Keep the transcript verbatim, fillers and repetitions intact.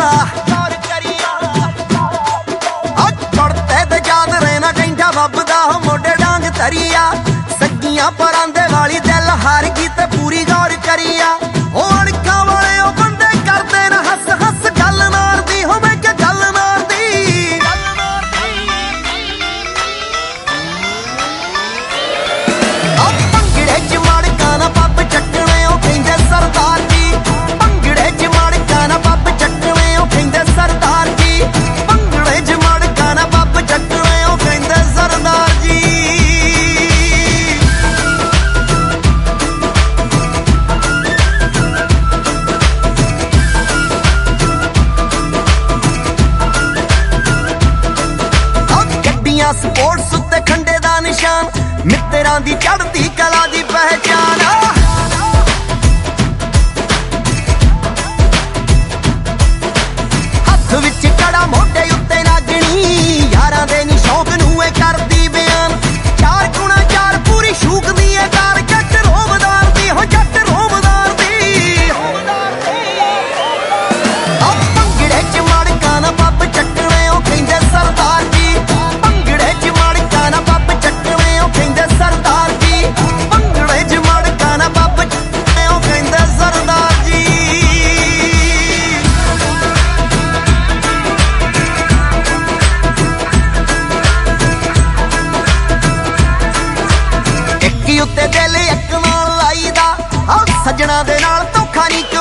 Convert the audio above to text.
कुड़ते ते याद रहना कहंदा बबदा मोढे डांग तरिया सगियां परांदे वाली दिल हार गई ते पूरी गौर करिया ओ अणखा वाले ओ बंदे करदे ना हस हस गल नार दी होवे कि गल नार दी ओ पंगड़े च मड़का ना पप चटणे ओ कहंदे सरदार जी पंगड़े च मड़का ना पप चटणे ओ कहंदे सरदार जी पंगड़े च मड़का ना पप चटणे ओ कहंदे सरदार जी स्पोर्ट्स उत्ते खंडे दा निशान मित्तरां दी चढ़दी कला दी पहचान हथ विच कड़ा मोढे उत्ते नागणी यारां दे नी शौक नूं ए करदी बयान चार गुणा चार पूरी शूक दी ए कार जट रोमदार दी हो जट रोमदार दी आ पंगड़े च मड़का ना पप चटणे ओ कहंदे सरदार जी सजना दे नाल धोखा नहीं